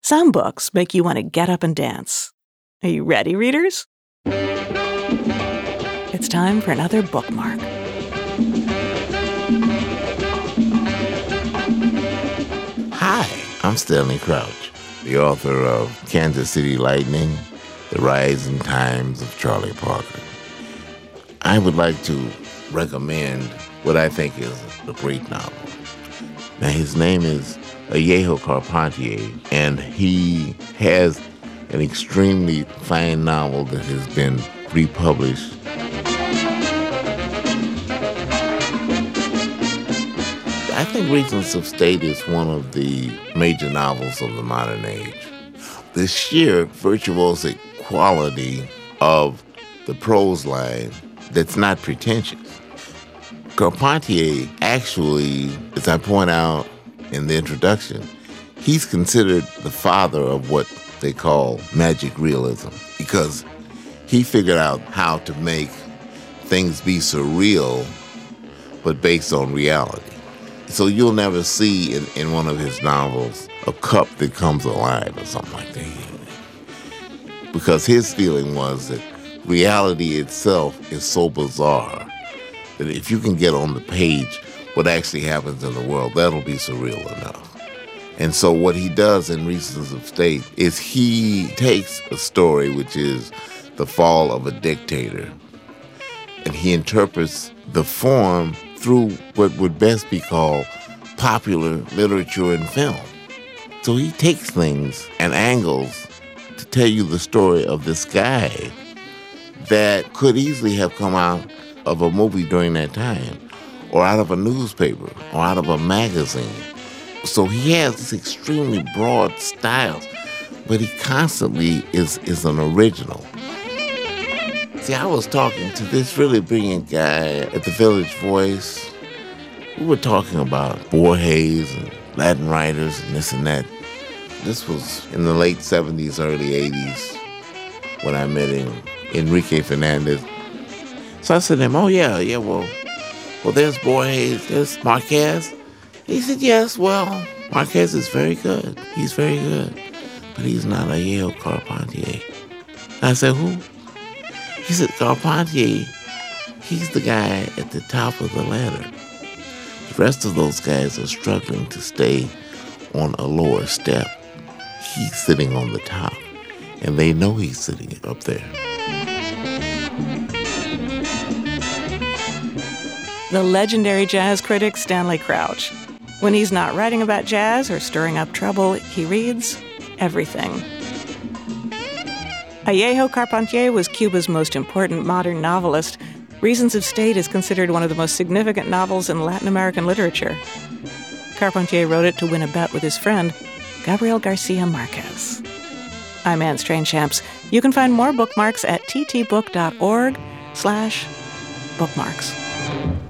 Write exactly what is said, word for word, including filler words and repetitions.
Some books make you want to get up and dance. Are you ready, readers? It's time for another bookmark. Hi, I'm Stanley Crouch, the author of Kansas City Lightning, The Rise and Times of Charlie Parker. I would like to recommend what I think is a great novel. Now, his name is Alejo Carpentier, and he has an extremely fine novel that has been republished. I think Reasons of State is one of the major novels of the modern age. The sheer virtuosic quality of the prose line that's not pretentious. Carpentier actually, as I point out in the introduction, he's considered the father of what they call magic realism, because he figured out how to make things be surreal, but based on reality. So you'll never see in, in one of his novels a cup that comes alive or something like that. Because his feeling was that reality itself is so bizarre that if you can get on the page what actually happens in the world, that'll be surreal enough. And so what he does in Reasons of State is he takes a story, which is the fall of a dictator, and he interprets the form through what would best be called popular literature and film. So he takes things and angles to tell you the story of this guy that could easily have come out of a movie during that time, or out of a newspaper, or out of a magazine. So he has this extremely broad style, but he constantly is, is an original. See, I was talking to this really brilliant guy at the Village Voice. We were talking about Borges and Latin writers and this and that. This was in the late seventies, early eighties, when I met him, Enrique Fernandez. So I said to him, oh yeah, yeah, well, well, there's Borges, there's Marquez. He said, yes, well, Marquez is very good. He's very good, but he's not Alejo Carpentier. I said, who? He said, Carpentier, he's the guy at the top of the ladder. The rest of those guys are struggling to stay on a lower step. He's sitting on the top, and they know he's sitting up there. The legendary jazz critic Stanley Crouch. When he's not writing about jazz or stirring up trouble, he reads everything. Alejo Carpentier was Cuba's most important modern novelist. Reasons of State is considered one of the most significant novels in Latin American literature. Carpentier wrote it to win a bet with his friend, Gabriel Garcia Marquez. I'm Anne Strange-Champs. You can find more bookmarks at ttbook.org slash bookmarks.